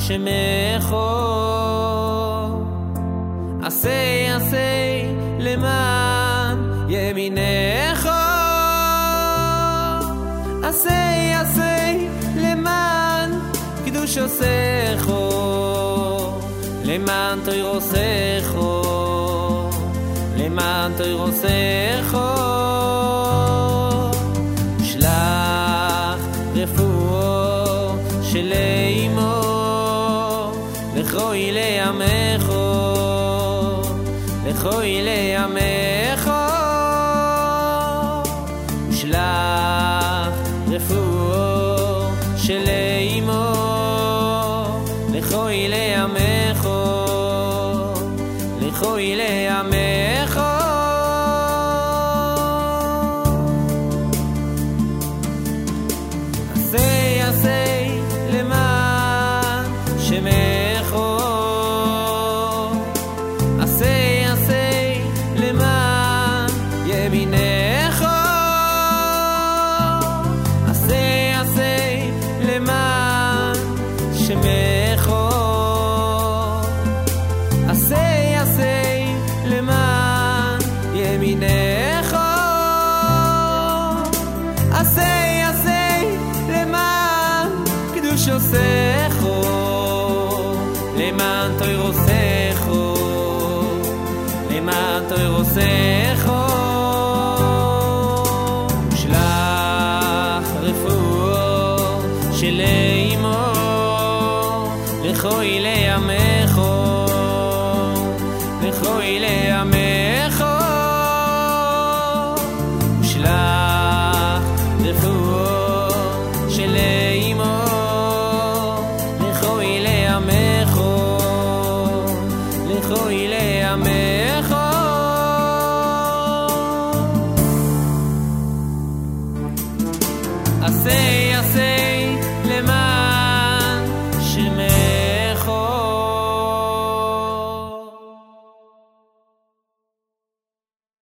שמחו עשה למען ימינך עשה למען קדוש עושך למען תוירוסך למען תוירוסך שלח רפואו של אימו לכוי לימך לכוי לימך שלח רפואו של אימו לכוי לימך לכוי לימך עשה למען שמחו עשה למען ימינך עשה למען שמחו עשה למען ימינך עשה למען קדוש עושך למען תוירוסך למען תוירוסך שלח רפואו של אימו לכוי לימך לכוי לימך